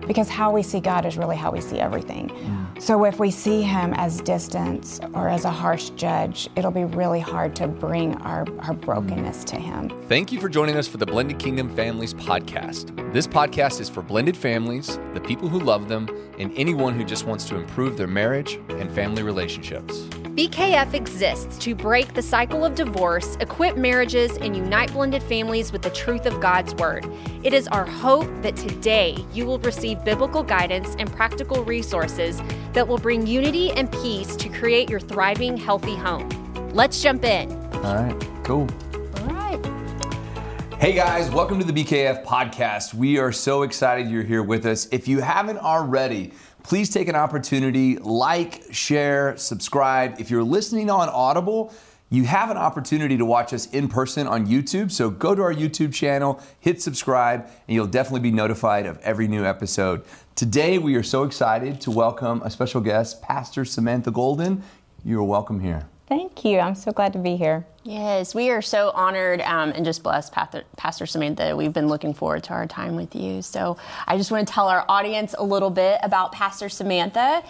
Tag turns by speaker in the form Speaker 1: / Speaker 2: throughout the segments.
Speaker 1: because how we see God is really how we see everything. So if we see him as distance or as a harsh judge, it'll be really hard to bring our brokenness to him.
Speaker 2: Thank you for joining us for the Blended Kingdom Families podcast. This podcast is for blended families, the people who love them, and anyone who just wants to improve their marriage and family relationships.
Speaker 3: BKF exists to break the cycle of divorce, equip marriages, and unite blended families with the truth of God's Word. It is our hope that today you will receive biblical guidance and practical resources that will bring unity and peace to create your thriving, healthy home. Let's jump in.
Speaker 2: All right, cool.
Speaker 3: All right.
Speaker 2: Hey guys, welcome to the BKF podcast. We are so excited you're here with us. If you haven't already, please take an opportunity, like, share, subscribe. If you're listening on Audible, you have an opportunity to watch us in person on YouTube. So go to our YouTube channel, hit subscribe, and you'll definitely be notified of every new episode. Today, we are so excited to welcome a special guest, Pastor Samantha Golden. You're welcome here.
Speaker 1: Thank you. I'm so glad to be here.
Speaker 4: Yes, we are so honored and just blessed, Pastor Samantha. We've been looking forward to our time with you. So I just want to tell our audience a little bit about Pastor Samantha.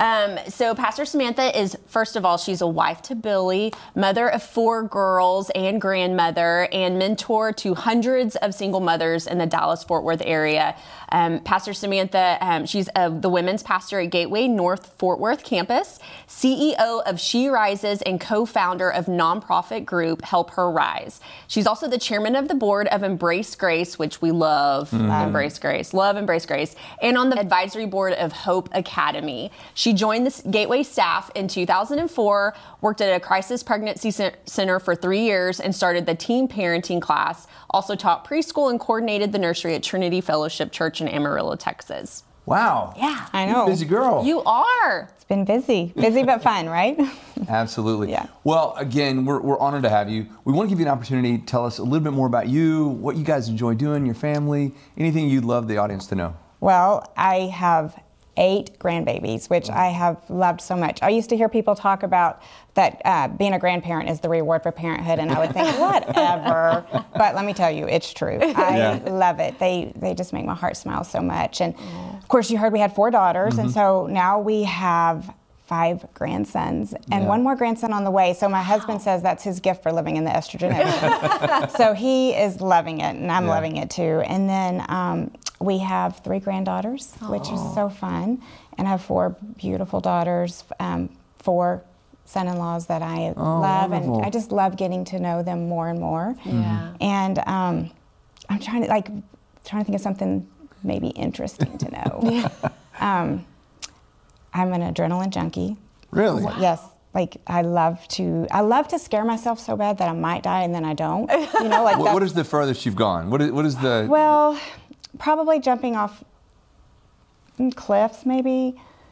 Speaker 4: So Pastor Samantha is, first of all, she's a wife to Billy, mother of 4 girls and grandmother, and mentor to hundreds of single mothers in the Dallas-Fort Worth area. Pastor Samantha, she's the women's pastor at Gateway North Fort Worth campus, CEO of She Rises, and co-founder of nonprofit group Help Her Rise. She's also the chairman of the board of Embrace Grace, which we love. Embrace Grace, love Embrace Grace, and on the advisory board of Hope Academy. She joined the Gateway staff in 2004, worked at a crisis pregnancy center for 3 years, and started the teen parenting class. Also taught preschool and coordinated the nursery at Trinity Fellowship Church in Amarillo, Texas.
Speaker 2: Wow.
Speaker 4: Yeah.
Speaker 1: I know.
Speaker 2: Busy girl.
Speaker 4: You are.
Speaker 1: It's been busy but fun, right?
Speaker 2: Absolutely.
Speaker 1: Yeah.
Speaker 2: Well, again, we're honored to have you. We want to give you an opportunity to tell us a little bit more about you, what you guys enjoy doing, your family, anything you'd love the audience to know.
Speaker 1: Well, I have 8 grandbabies, which I have loved so much. I used to hear people talk about that being a grandparent is the reward for parenthood, and I would think, whatever. But let me tell you, it's true. I love it. They just make my heart smile so much. And of course, you heard we had 4 daughters, and so now we have 5 grandsons and 1 more grandson on the way. So my husband says that's his gift for living in the estrogen age. So he is loving it, and I'm loving it too. And then we have 3 granddaughters, which is so fun, and I have 4 beautiful daughters, 4 son-in-laws that I love,
Speaker 2: wonderful.
Speaker 1: and I just love getting to know them more and more.
Speaker 4: Yeah.
Speaker 1: And I'm trying to think of something maybe interesting to know. I'm an adrenaline junkie.
Speaker 2: Really?
Speaker 1: Yes. Like I love to scare myself so bad that I might die and then I don't. You know, like
Speaker 2: What is the furthest you've gone? What is the...
Speaker 1: Well, probably jumping off cliffs maybe.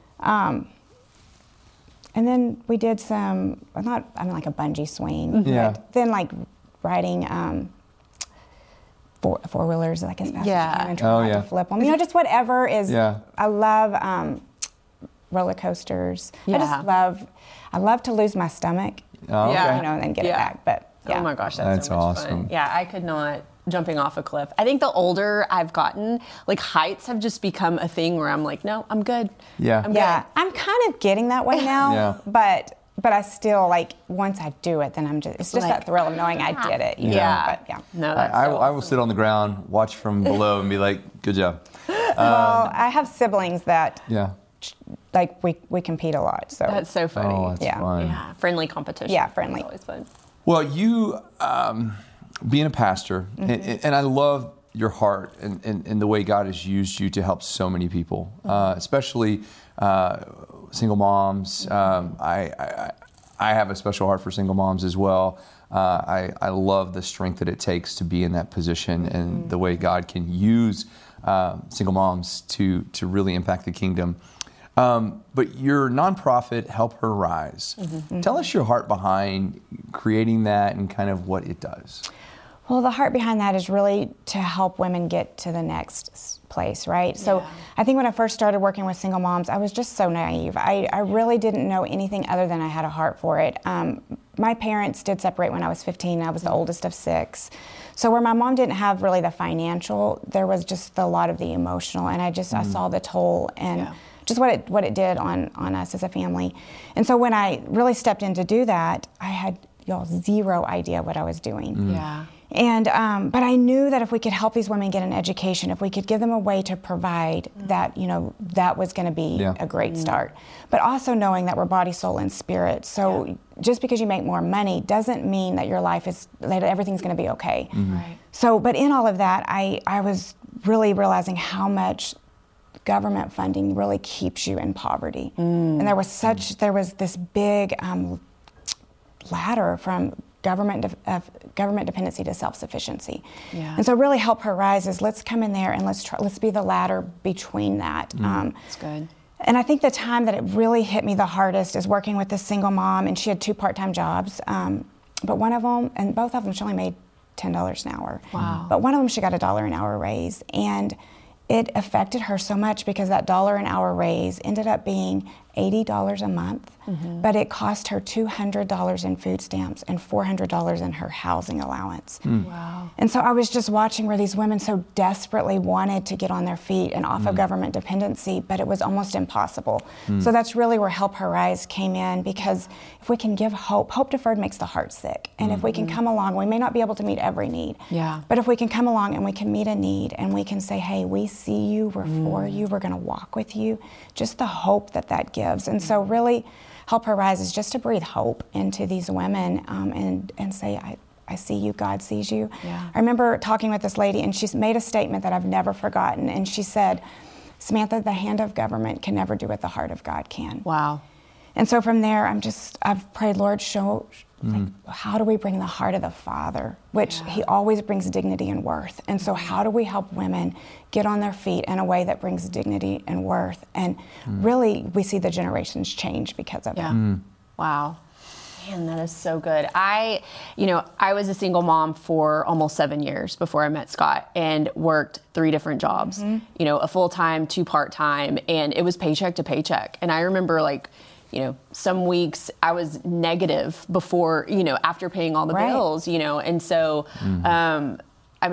Speaker 1: And then we did like a bungee swing.
Speaker 2: Yeah.
Speaker 1: But then like riding four-wheelers like as fast as I can and try not to flip them. You know, just whatever is.
Speaker 2: Yeah.
Speaker 1: I love roller coasters.
Speaker 4: Yeah.
Speaker 1: I love to lose my stomach.
Speaker 2: Oh, okay.
Speaker 4: Yeah.
Speaker 1: You know, and then get it back. But yeah.
Speaker 4: Oh my gosh,
Speaker 2: That's
Speaker 4: so much
Speaker 2: awesome.
Speaker 4: fun. Yeah, I could not jumping off a cliff. I think the older I've gotten, like heights have just become a thing where I'm like, no, I'm good.
Speaker 2: Yeah.
Speaker 4: I'm
Speaker 1: Yeah,
Speaker 4: good.
Speaker 1: I'm kind of getting that way now.
Speaker 2: Yeah.
Speaker 1: But I still like once I do it, then it's just that thrill of knowing I did it. You know? But, yeah.
Speaker 4: No, that's
Speaker 2: I
Speaker 4: so
Speaker 2: will sit on the ground, watch from below, and be like, good job.
Speaker 1: Well, I have siblings that like we compete a lot. So
Speaker 4: That's so funny.
Speaker 2: Oh, that's fun.
Speaker 4: Yeah, friendly competition.
Speaker 1: Yeah, friendly.
Speaker 4: It's always fun.
Speaker 2: Well, you being a pastor, and I love your heart and the way God has used you to help so many people, especially single moms. I have a special heart for single moms as well. I love the strength that it takes to be in that position and the way God can use single moms to really impact the kingdom. But your nonprofit, Help Her Rise. Tell us your heart behind creating that and kind of what it does.
Speaker 1: Well, the heart behind that is really to help women get to the next place, right? So I think when I first started working with single moms, I was just so naive. I really didn't know anything other than I had a heart for it. my parents did separate when I was 15. I was the oldest of 6. So where my mom didn't have really the financial, there was just a lot of the emotional, and I saw the toll and just what it did on us as a family. And so when I really stepped in to do that, I had zero idea what I was doing.
Speaker 4: Yeah.
Speaker 1: And but I knew that if we could help these women get an education, if we could give them a way to provide, that that was going to be a great start. But also knowing that we're body, soul, and spirit. So just because you make more money doesn't mean that your life that everything's going to be okay.
Speaker 4: Right.
Speaker 1: So, but in all of that, I was really realizing how much government funding really keeps you in poverty. And there was this big ladder from government dependency to self-sufficiency. Yeah. And so really Help Her Rise is, let's come in there and let's be the ladder between that.
Speaker 4: That's good.
Speaker 1: And I think the time that it really hit me the hardest is working with this single mom, and she had 2 part-time jobs, but one of them, and both of them, she only made $10 an hour.
Speaker 4: Wow.
Speaker 1: But one of them, she got a $1 an hour raise, and it affected her so much because that $1 an hour raise ended up being $80 a month, but it cost her $200 in food stamps and $400 in her housing allowance.
Speaker 4: Wow.
Speaker 1: And so I was just watching where these women so desperately wanted to get on their feet and off of government dependency, but it was almost impossible. So that's really where Help Her Rise came in, because if we can give hope deferred makes the heart sick. And if we can come along, we may not be able to meet every need, but if we can come along and we can meet a need and we can say, hey, we see you, we're for you, we're gonna walk with you, just the hope that gives. And so really, Help Her Rise is just to breathe hope into these women and say, I see you, God sees you.
Speaker 4: Yeah.
Speaker 1: I remember talking with this lady, and she's made a statement that I've never forgotten, and she said, Samantha, the hand of government can never do what the heart of God can.
Speaker 4: Wow.
Speaker 1: And so from there, I've prayed, Lord, show, how do we bring the heart of the Father, which He always brings dignity and worth. And so how do we help women get on their feet in a way that brings dignity and worth? And really, we see the generations change because of it.
Speaker 4: Wow. Man, that is so good. I was a single mom for almost 7 years before I met Scott, and worked 3 different jobs, a full-time, 2 part-time, and it was paycheck to paycheck. And I remember some weeks I was negative before, after paying all the bills, and so, I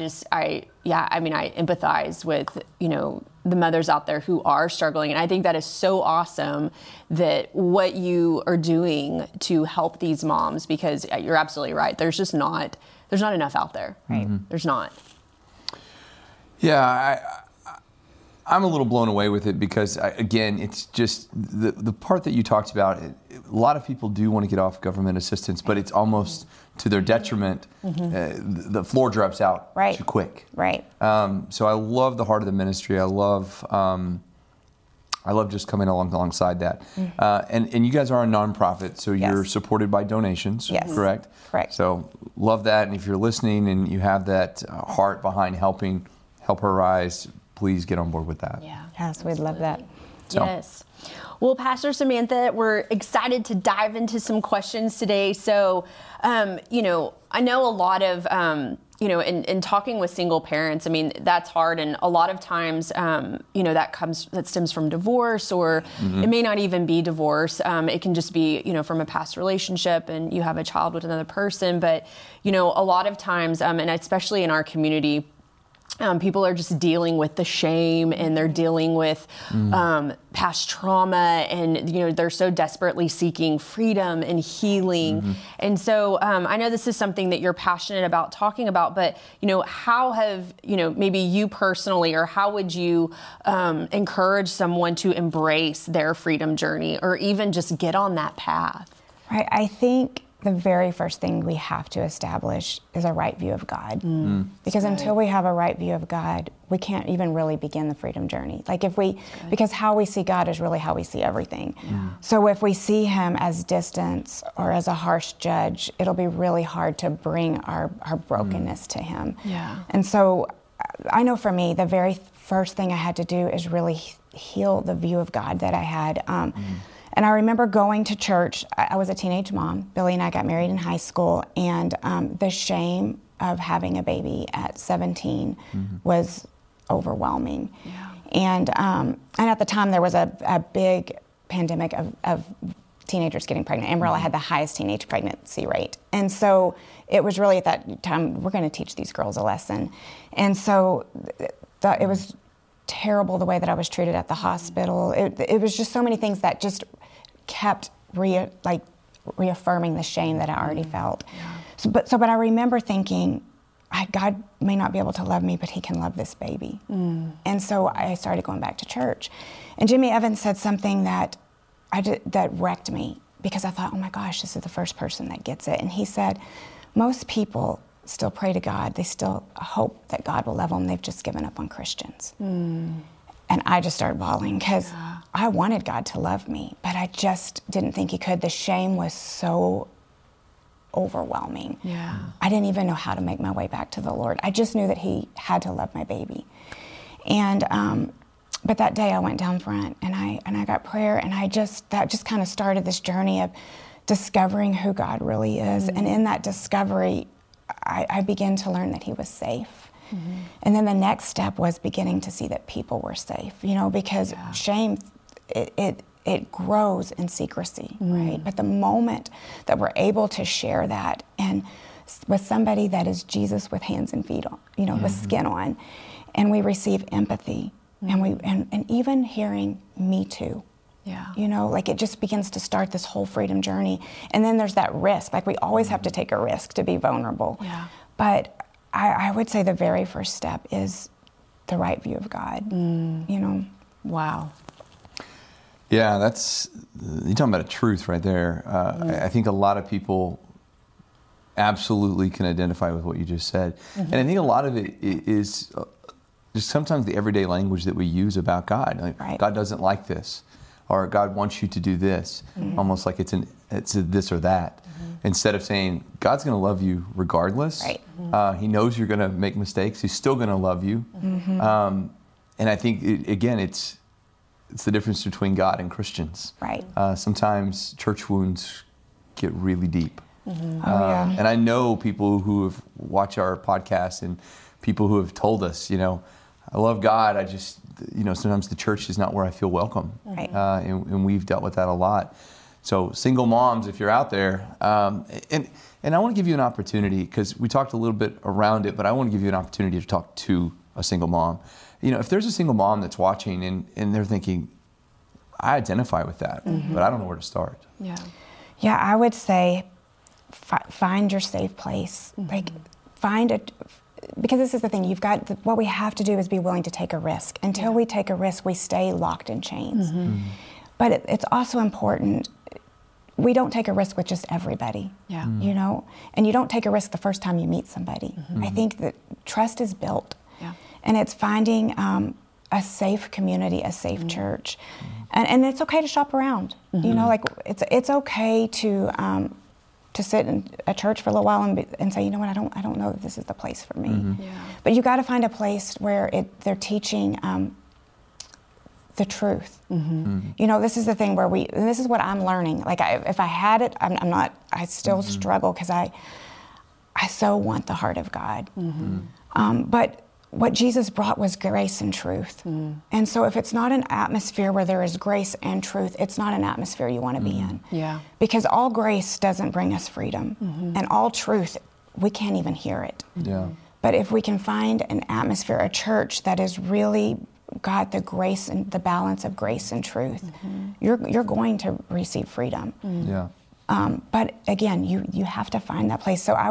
Speaker 4: empathize with, the mothers out there who are struggling. And I think that is so awesome that what you are doing to help these moms, because you're absolutely right. There's not enough out there. Right. There's not.
Speaker 2: Yeah. I'm a little blown away with it because, again, it's just the part that you talked about. A lot of people do want to get off government assistance, but it's almost to their detriment. The floor drops out too quick.
Speaker 1: Right.
Speaker 2: So I love the heart of the ministry. I love just coming alongside that. And you guys are a nonprofit, so you're supported by donations, correct?
Speaker 1: Correct.
Speaker 2: So love that. And if you're listening and you have that heart behind helping Help Her Rise, please get on board with that.
Speaker 4: Yeah.
Speaker 1: Yes, we'd love that.
Speaker 2: So.
Speaker 4: Yes. Well, Pastor Samantha, we're excited to dive into some questions today. So, I know a lot of, in talking with single parents, that's hard. And a lot of times, that stems from divorce, or it may not even be divorce. It can just be, from a past relationship and you have a child with another person. But, a lot of times, and especially in our community, people are just dealing with the shame, and they're dealing with past trauma, and they're so desperately seeking freedom and healing. And so I know this is something that you're passionate about talking about, but how have maybe you personally, or how would you encourage someone to embrace their freedom journey, or even just get on that path?
Speaker 1: Right. I think the very first thing we have to establish is a right view of God. Because until we have a right view of God, we can't even really begin the freedom journey. Because how we see God is really how we see everything. So if we see Him as distance or as a harsh judge, it'll be really hard to bring our brokenness to Him.
Speaker 4: Yeah.
Speaker 1: And so I know for me, the very first thing I had to do is really heal the view of God that I had. And I remember going to church. I was a teenage mom. Billy and I got married in high school, and the shame of having a baby at 17 was overwhelming. Yeah. And at the time there was a big pandemic of teenagers getting pregnant. Amarillo had the highest teenage pregnancy rate. And so it was really at that time, we're going to teach these girls a lesson. And so it was terrible the way that I was treated at the hospital. It was just so many things that just kept reaffirming the shame that I already felt. Yeah. But I remember thinking, God may not be able to love me, but he can love this baby. And so I started going back to church. And Jimmy Evans said something that wrecked me, because I thought, oh my gosh, this is the first person that gets it. And he said, most people still pray to God. They still hope that God will love them. They've just given up on Christians. And I just started bawling, because I wanted God to love me, but I just didn't think he could. The shame was so overwhelming. Yeah. I didn't even know how to make my way back to the Lord. I just knew that he had to love my baby. And but that day I went down front and I got prayer, and that just kind of started this journey of discovering who God really is. And in that discovery, I began to learn that he was safe. And then the next step was beginning to see that people were safe, because shame, it grows in secrecy, right? But the moment that we're able to share that, and with somebody that is Jesus with hands and feet on, with skin on, and we receive empathy, and even hearing me too. Yeah. It just begins to start this whole freedom journey. And then there's that risk. We always have to take a risk to be vulnerable. Yeah. But I would say the very first step is the right view of God.
Speaker 4: Wow.
Speaker 2: Yeah, you're talking about a truth right there. I think a lot of people absolutely can identify with what you just said. And I think a lot of it is just sometimes the everyday language that we use about God. Right. God doesn't like this, or God wants you to do this, almost like it's a this or that. Instead of saying, God's going to love you regardless. Right. He knows you're going to make mistakes. He's still going to love you. And I think, it's the difference between God and Christians. Right. Sometimes church wounds get really deep. And I know people who have watched our podcast and people who have told us, I love God. I just, sometimes the church is not where I feel welcome. Right. And we've dealt with that a lot. So single moms, if you're out there, and I want to give you an opportunity, because we talked a little bit around it, but I want to give you an opportunity to talk to a single mom. If there's a single mom that's watching and they're thinking, I identify with that, but I don't know where to start.
Speaker 1: Yeah, I would say find your safe place. Because this is the thing, what we have to do is be willing to take a risk. Until we take a risk, we stay locked in chains. But it's also important, we don't take a risk with just everybody, and you don't take a risk the first time you meet somebody. I think that trust is built, and it's finding a safe community, a safe church, and it's okay to shop around. It's okay to sit in a church for a little while and say, I don't know that this is the place for me. But you got to find a place where they're teaching the truth. This is the thing where and this is what I'm learning. If I had it, I still struggle, because I so want the heart of God. But what Jesus brought was grace and truth. And so if it's not an atmosphere where there is grace and truth, it's not an atmosphere you want to be in. Yeah. Because all grace doesn't bring us freedom. And all truth, we can't even hear it. Yeah. But if we can find an atmosphere, a church that is really got the grace and the balance of grace and truth, you're going to receive freedom. Yeah. But again, you have to find that place. So I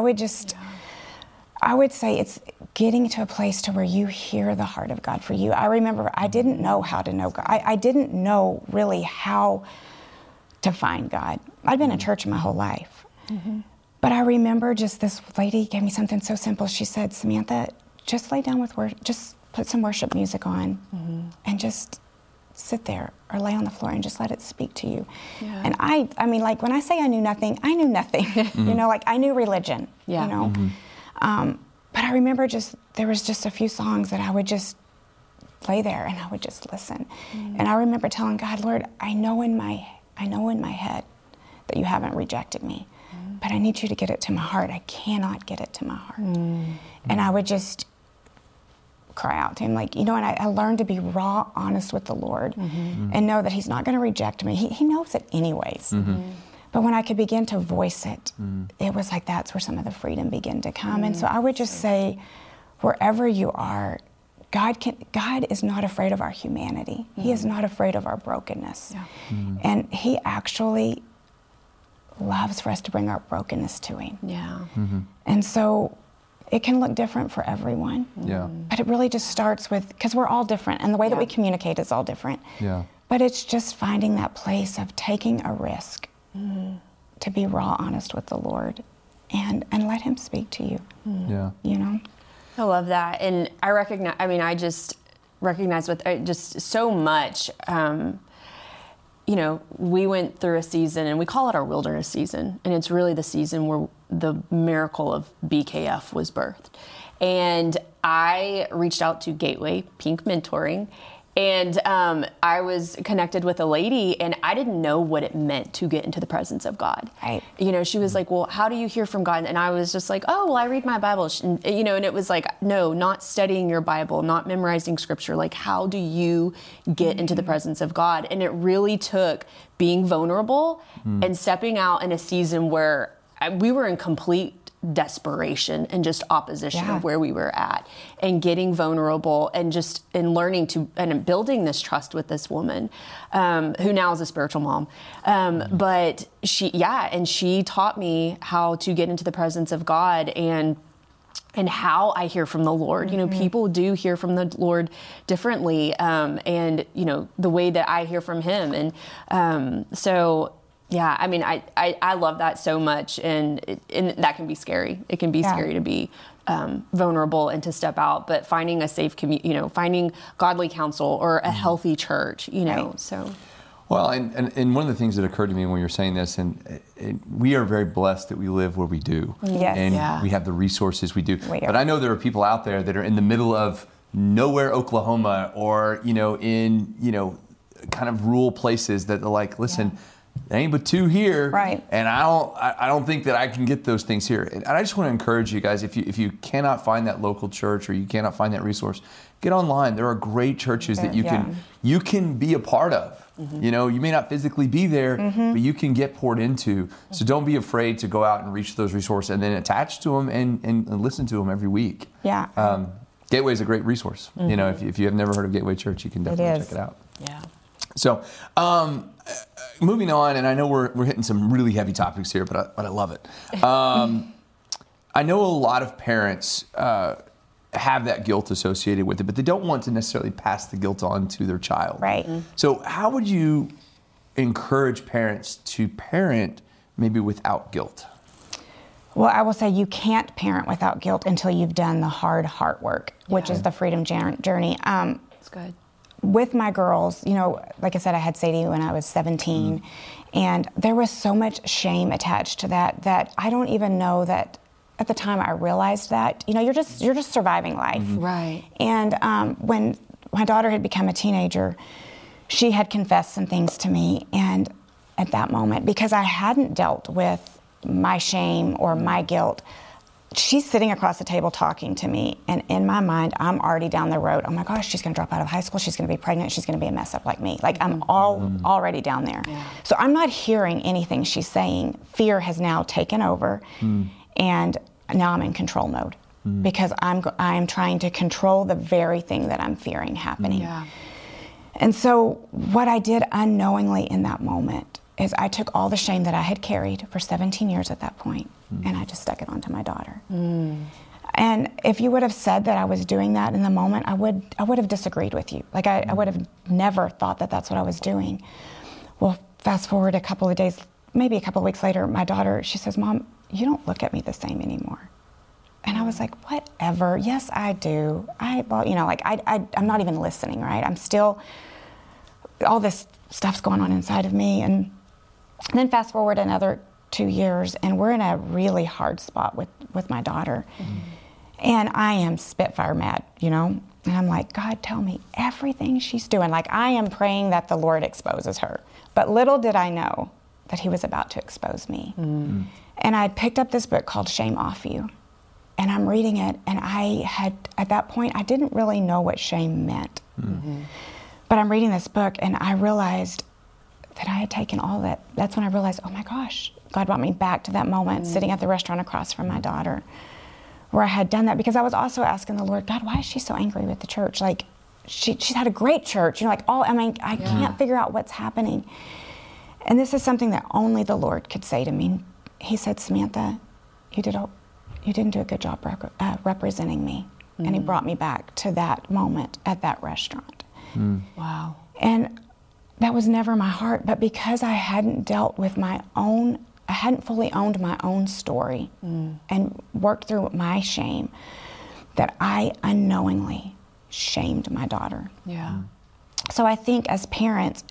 Speaker 1: would say it's getting to a place to where you hear the heart of God for you. I remember I didn't know how to know God. I didn't know really how to find God. I'd been in church my whole life. But I remember just this lady gave me something so simple. She said, Samantha, just lay down with worship, just put some worship music on and just sit there or lay on the floor and just let it speak to you. Yeah. And I mean, when I say I knew nothing, I knew nothing. I knew religion, but I remember there was just a few songs that I would just lay there and I would just listen. And I remember telling God, Lord, I know in my head that you haven't rejected me, but I need you to get it to my heart. I cannot get it to my heart. And I would just cry out to him, like, and I learned to be raw, honest with the Lord, and know that he's not going to reject me. He knows it anyways. But when I could begin to voice it, it was like that's where some of the freedom began to come. And so I would just say, wherever you are, God is not afraid of our humanity. He is not afraid of our brokenness. And he actually loves for us to bring our brokenness to him. And so it can look different for everyone. But it really just starts with, because we're all different, and the way that we communicate is all different. But it's just finding that place of taking a risk to be raw, honest with the Lord, and let him speak to you. You know?
Speaker 4: I love that. And I just recognize with just so much, we went through a season, and we call it our wilderness season. And it's really the season where the miracle of BKF was birthed. And I reached out to Gateway Pink Mentoring, and I was connected with a lady, and I didn't know what it meant to get into the presence of God. She was like, well, how do you hear from God? And I was just like, oh, well, I read my Bible. And it was like, no, not studying your Bible, not memorizing scripture. Like, how do you get into the presence of God? And it really took being vulnerable and stepping out in a season where we were in complete desperation and just opposition of where we were at, and getting vulnerable and learning to and building this trust with this woman who now is a spiritual mom. But she taught me how to get into the presence of God and how I hear from the Lord. People do hear from the Lord differently, and the way that I hear from him. And so yeah, I love that so much, and that can be scary. It can be scary to be vulnerable and to step out, but finding a safe community, finding godly counsel or a healthy church, so.
Speaker 2: Well, and one of the things that occurred to me when you were saying this, and we are very blessed that we live where we do. And we have the resources we do. But I know there are people out there that are in the middle of nowhere, Oklahoma, or, in, kind of rural places that are like, listen, there ain't but two here, and I don't think that I can get those things here. And I just want to encourage you guys, if you cannot find that local church or you cannot find that resource, get online. There are great churches that you can be a part of. You may not physically be there, but you can get poured into. So don't be afraid to go out and reach those resources and then attach to them and listen to them every week. Gateway is a great resource. If you have never heard of Gateway Church, you can definitely check it out. So, moving on, and I know we're hitting some really heavy topics here, but I love it. I know a lot of parents have that guilt associated with it, but they don't want to necessarily pass the guilt on to their child. So how would you encourage parents to parent maybe without guilt?
Speaker 1: Well, I will say you can't parent without guilt until you've done the hard heart work, which is the freedom journey.
Speaker 4: That's good.
Speaker 1: With my girls, like I said, I had Sadie when I was 17, and there was so much shame attached to that I don't even know that at the time I realized that. You're just surviving life. And when my daughter had become a teenager, she had confessed some things to me, and at that moment, because I hadn't dealt with my shame or my guilt, she's sitting across the table talking to me, and in my mind, I'm already down the road. Oh my gosh, she's going to drop out of high school. She's going to be pregnant. She's going to be a mess up like me. Like I'm already down there. So I'm not hearing anything she's saying. Fear has now taken over, and now I'm in control mode because I'm trying to control the very thing that I'm fearing happening. And so what I did unknowingly in that moment is I took all the shame that I had carried for 17 years at that point, and I just stuck it onto my daughter. And if you would have said that I was doing that in the moment, I would have disagreed with you. Like I would have never thought that that's what I was doing. Well, fast forward a couple of days, maybe a couple of weeks later, my daughter, she says, "Mom, you don't look at me the same anymore." And I was like, whatever. Yes, I do. I'm not even listening, right? I'm still, all this stuff's going on inside of me. And then fast forward another 2 years, and we're in a really hard spot with my daughter. And I am spitfire mad, And I'm like, God, tell me everything she's doing. Like, I am praying that the Lord exposes her. But little did I know that he was about to expose me. And I'd picked up this book called Shame Off You. and I'm reading it, and at that point, I didn't really know what shame meant. But I'm reading this book, and I realized that I had taken all that. That's when I realized, oh my gosh, God brought me back to that moment sitting at the restaurant across from my daughter, where I had done that, because I was also asking the Lord, God, why is she so angry with the church? Like, she's had a great church, I can't figure out what's happening. And this is something that only the Lord could say to me. He said, Samantha, you didn't do a good job representing me. And he brought me back to that moment at that restaurant.
Speaker 4: Wow.
Speaker 1: And that was never my heart, but because I hadn't dealt with I hadn't fully owned my own story and worked through my shame, that I unknowingly shamed my daughter.
Speaker 4: Yeah.
Speaker 1: So I think as parents,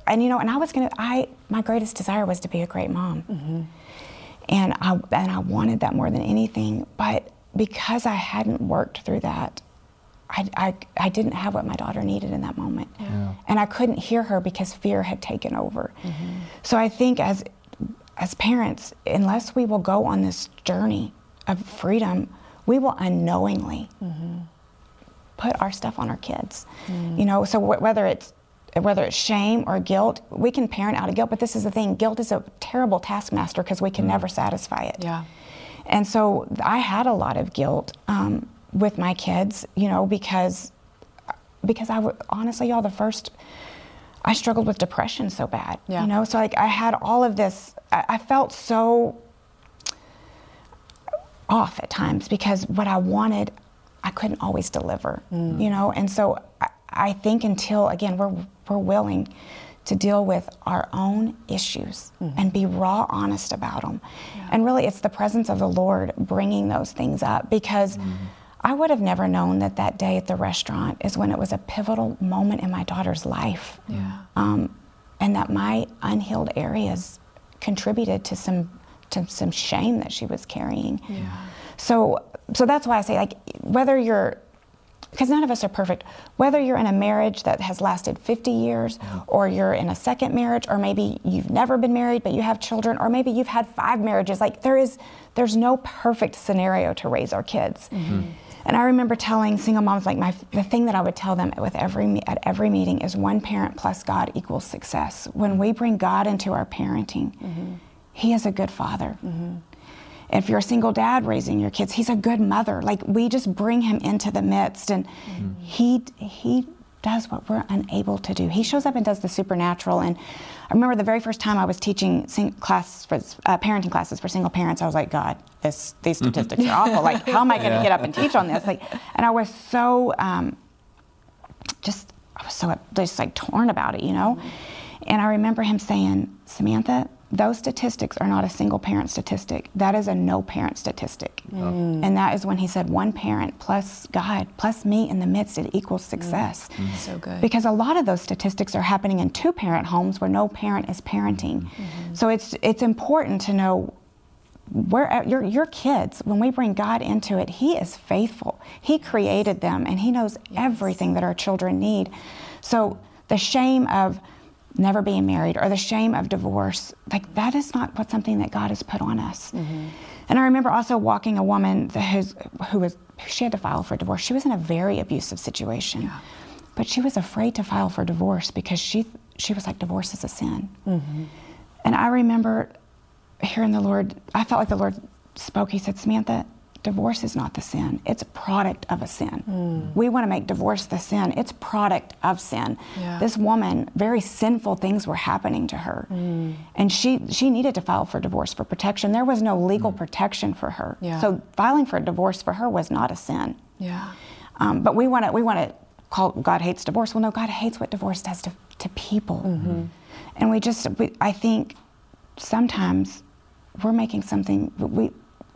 Speaker 1: my greatest desire was to be a great mom. And I wanted that more than anything, but because I hadn't worked through that, I didn't have what my daughter needed in that moment. Yeah. And I couldn't hear her because fear had taken over. So I think as parents, unless we will go on this journey of freedom, we will unknowingly put our stuff on our kids. So whether it's shame or guilt, we can parent out of guilt, but this is the thing, guilt is a terrible taskmaster because we can never satisfy it. Yeah. And so I had a lot of guilt with my kids, because honestly, y'all, I struggled with depression so bad, so I had all of this, I felt so off at times because what I wanted, I couldn't always deliver, and so I think until, again, we're willing to deal with our own issues and be raw honest about them. Yeah. And really, it's the presence of the Lord bringing those things up, because I would have never known that day at the restaurant is when it was a pivotal moment in my daughter's life. Yeah. And that my unhealed areas contributed to some shame that she was carrying. Yeah. So that's why I say, because none of us are perfect, whether you're in a marriage that has lasted 50 years, or you're in a second marriage, or maybe you've never been married but you have children, or maybe you've had 5 marriages, there's no perfect scenario to raise our kids. And I remember telling single moms, the thing that I would tell them at every meeting is 1 parent plus God equals success. When we bring God into our parenting, He is a good father. If you're a single dad raising your kids, He's a good mother. We just bring Him into the midst, and He does what we're unable to do. He shows up and does the supernatural. And I remember the very first time I was teaching parenting classes for single parents, I was like, God, these statistics are awful. How am I going to get up and teach on this? And I was so just torn about it, And I remember him saying, Samantha, those statistics are not a single parent statistic. That is a no parent statistic. And that is when he said 1 parent plus God plus me in the midst, it equals success.
Speaker 4: So good.
Speaker 1: Because a lot of those statistics are happening in 2 parent homes where no parent is parenting. So it's important to know where your kids, when we bring God into it, He is faithful. He created them, and He knows everything that our children need. So the shame of never being married, or the shame of divorce, that is not something that God has put on us. And I remember also walking a woman she had to file for divorce. She was in a very abusive situation, but she was afraid to file for divorce because she was like, divorce is a sin. And I remember hearing the Lord, I felt like the Lord spoke. He said, Samantha, divorce is not the sin. It's a product of a sin. We want to make divorce the sin. It's product of sin. Yeah. This woman, very sinful things were happening to her. And she needed to file for divorce for protection. There was no legal protection for her. Yeah. So filing for a divorce for her was not a sin. Yeah. But we want to call God hates divorce. Well, no, God hates what divorce does to people. And I think sometimes we're making something,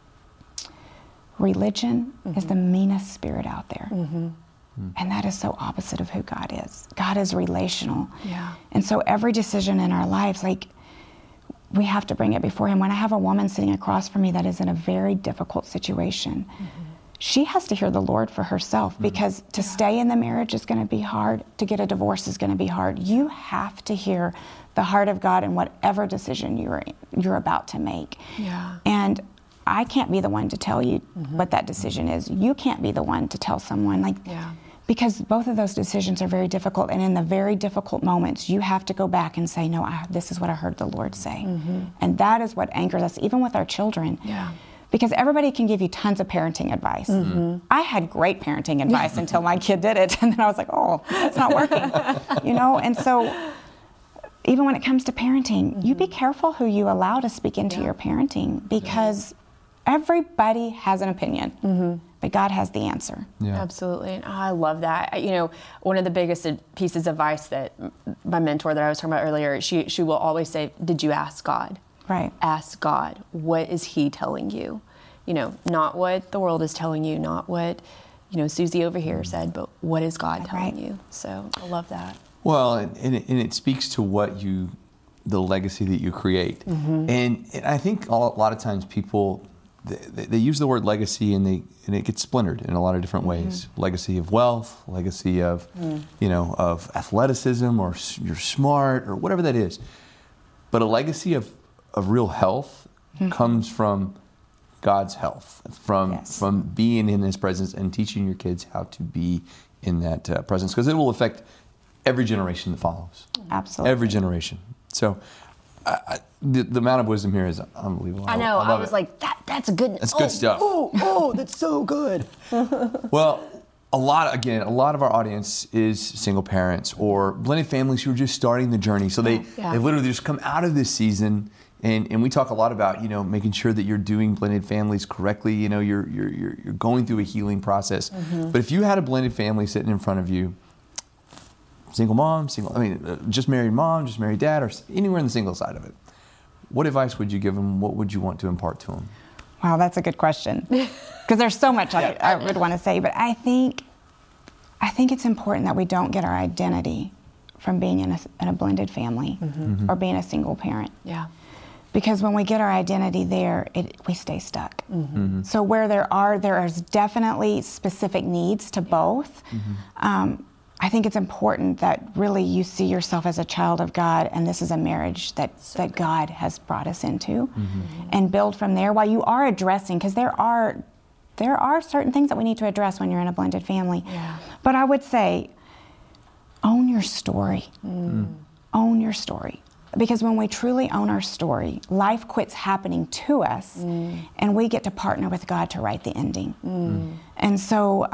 Speaker 1: religion is the meanest spirit out there. And that is so opposite of who God is. God is relational. Yeah. And so every decision in our lives, we have to bring it before Him. When I have a woman sitting across from me that is in a very difficult situation, she has to hear the Lord for herself, because to stay in the marriage is going to be hard. To get a divorce is going to be hard. You have to hear the heart of God in whatever decision you're about to make. Yeah. And I can't be the one to tell you what that decision is. You can't be the one to tell someone. Because both of those decisions are very difficult, and in the very difficult moments, you have to go back and say, no, this is what I heard the Lord say. And that is what anchors us, even with our children. Because everybody can give you tons of parenting advice. I had great parenting advice until my kid did it, and then I was like, oh, that's not working. And so even when it comes to parenting, you be careful who you allow to speak into your parenting, because everybody has an opinion. But God has the answer.
Speaker 4: Absolutely. Oh, I love that. One of the biggest pieces of advice that my mentor that I was talking about earlier, she will always say, did you ask God?
Speaker 1: Right.
Speaker 4: Ask God. What is he telling you? Not what the world is telling you, not what, Susie over here said, but what is God telling you? So I love that.
Speaker 2: Well, and it speaks to the legacy that you create. And I think a lot of times people, they use the word legacy and it gets splintered in a lot of different ways. Legacy of wealth, legacy of, of athleticism, or you're smart, or whatever that is. But a legacy of real health comes from God's health, from being in his presence and teaching your kids how to be in that presence, because it will affect every generation that follows.
Speaker 1: Absolutely.
Speaker 2: Every generation. So the amount of wisdom here is unbelievable.
Speaker 4: I know. I was like, that's good.
Speaker 2: That's good stuff.
Speaker 4: Oh, that's so good.
Speaker 2: Well, a lot of our audience is single parents or blended families who are just starting the journey. So they literally just come out of this season, and we talk a lot about making sure that you're doing blended families correctly. You're going through a healing process. But if you had a blended family sitting in front of you, single mom, just married mom, just married dad, or anywhere in the single side of it, what advice would you give them? What would you want to impart to them?
Speaker 1: Wow, that's a good question. Because there's so much I would want to say, but I think it's important that we don't get our identity from being in a blended family or being a single parent.
Speaker 4: Yeah.
Speaker 1: Because when we get our identity there, we stay stuck. So where there is definitely specific needs to both. I think it's important that really you see yourself as a child of God, and this is a marriage that God has brought us into, and build from there while you are addressing, because there are certain things that we need to address when you're in a blended family.
Speaker 4: Yeah.
Speaker 1: But I would say, own your story. Own your story. Because when we truly own our story, life quits happening to us, and we get to partner with God to write the ending. And so,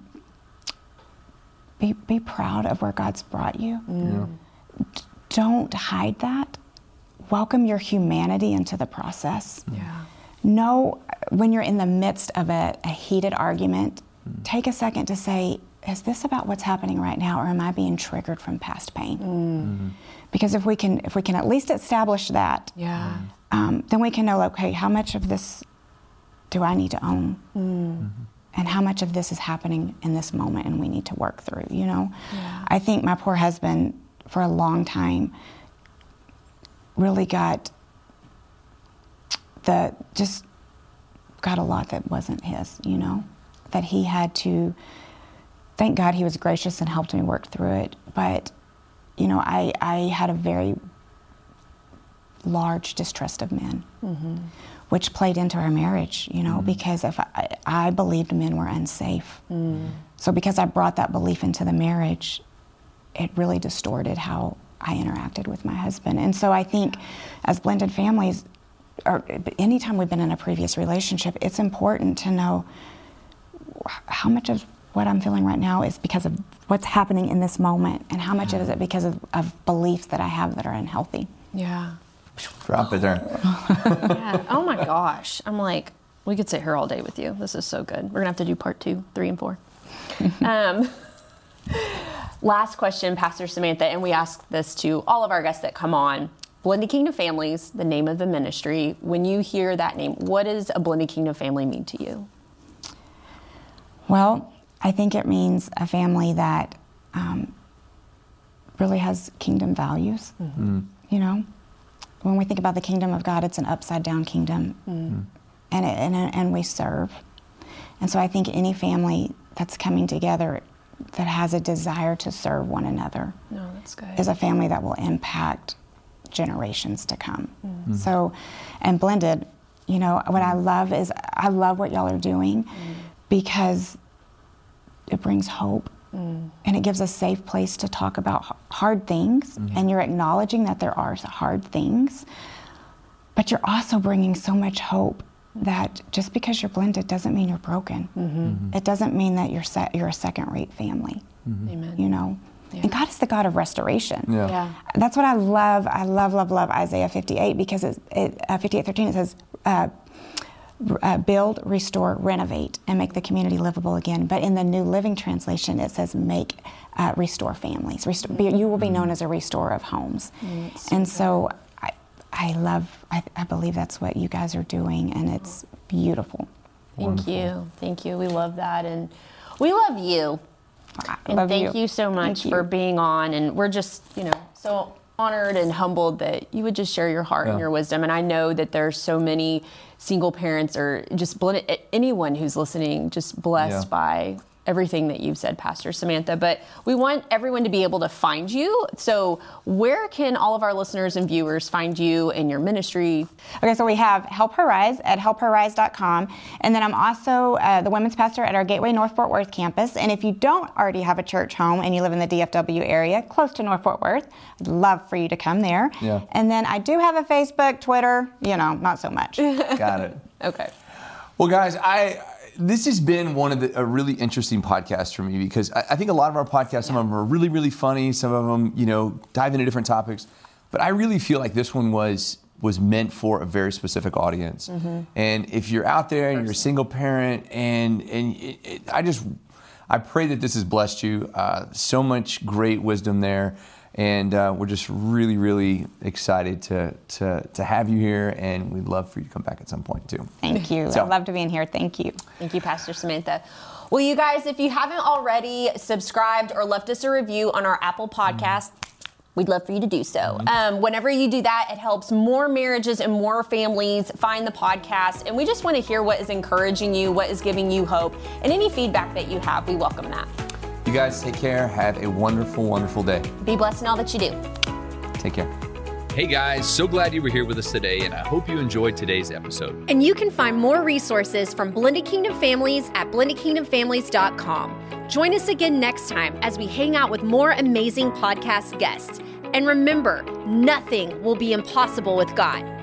Speaker 1: be proud of where God's brought you. Don't hide that. Welcome your humanity into the process. Know when you're in the midst of a heated argument, take a second to say, is this about what's happening right now, or am I being triggered from past pain? Because if we can at least establish that, then we can know, okay, how much of this do I need to own? And how much of this is happening in this moment and we need to work through, I think my poor husband, for a long time, really got a lot that wasn't his, that he had to, thank God he was gracious and helped me work through it. But, I had a very large distrust of men. Which played into our marriage, because if I believed men were unsafe. So because I brought that belief into the marriage, it really distorted how I interacted with my husband. And so I think as blended families, or anytime we've been in a previous relationship, it's important to know how much of what I'm feeling right now is because of what's happening in this moment, and how much is it because of beliefs that I have that are unhealthy.
Speaker 4: Yeah.
Speaker 2: Drop it there.
Speaker 4: Oh my gosh. I'm like, we could sit here all day with you. This is so good. We're going to have to do part 2, 3, and 4. Last question, Pastor Samantha, and we ask this to all of our guests that come on. Blended Kingdom Families, the name of the ministry. When you hear that name, what does a Blended Kingdom family mean to you?
Speaker 1: Well, I think it means a family that really has kingdom values, When we think about the kingdom of God, it's an upside-down kingdom, and we serve. And so I think any family that's coming together that has a desire to serve one another
Speaker 4: that's good.
Speaker 1: is a family that will impact generations to come. So, and blended, You know, what I love is I love what y'all are doing because it brings hope and it gives a safe place to talk about hard things. And you're acknowledging that there are hard things, but you're also bringing so much hope that just because you're blended doesn't mean you're broken. It doesn't mean that you're a second-rate family.
Speaker 4: Amen.
Speaker 1: You know. Yeah. And God is the God of restoration.
Speaker 2: Yeah.
Speaker 1: That's what I love. I love Isaiah 58 because 58:13 it says, build, restore, renovate, and make the community livable again. But in the New Living Translation, it says restore families. You will be known as a restorer of homes. And so I believe that's what you guys are doing, and it's beautiful.
Speaker 4: Thank you. We love that, and we love you. And thank you so much for being on. And we're just, so honored and humbled that you would just share your heart and your wisdom. And I know that there's so many single parents or just anyone who's listening, just blessed by everything that you've said, Pastor Samantha. But we want everyone to be able to find you. So where can all of our listeners and viewers find you and your ministry?
Speaker 1: Okay, so we have Help Her Rise at helpherrise.com. And then I'm also the women's pastor at our Gateway North Fort Worth campus. And if you don't already have a church home and you live in the DFW area, close to North Fort Worth, I'd love for you to come there.
Speaker 2: Yeah.
Speaker 1: And then I do have a Facebook, Twitter, not so much.
Speaker 2: Got it.
Speaker 4: Okay.
Speaker 2: Well, guys, this has been a really interesting podcast for me because I think a lot of our podcasts, some of them are really, really funny. Some of them, dive into different topics. But I really feel like this one was meant for a very specific audience. And if you're out there and you're a single parent, I pray that this has blessed you. So much great wisdom there. And we're just really, really excited to have you here, and we'd love for you to come back at some point too.
Speaker 1: Thank you. I'd love to be in here. Thank you.
Speaker 4: Thank you, Pastor Samantha. Well, you guys, if you haven't already subscribed or left us a review on our Apple podcast, we'd love for you to do so. Whenever you do that, it helps more marriages and more families find the podcast. And we just want to hear what is encouraging you, what is giving you hope, and any feedback that you have, we welcome that.
Speaker 2: You guys take care. Have a wonderful, wonderful day.
Speaker 4: Be blessed in all that you do.
Speaker 2: Take care.
Speaker 5: Hey guys, so glad you were here with us today, and I hope you enjoyed today's episode.
Speaker 3: And you can find more resources from Blended Kingdom Families at blendedkingdomfamilies.com. Join us again next time as we hang out with more amazing podcast guests. And remember, nothing will be impossible with God.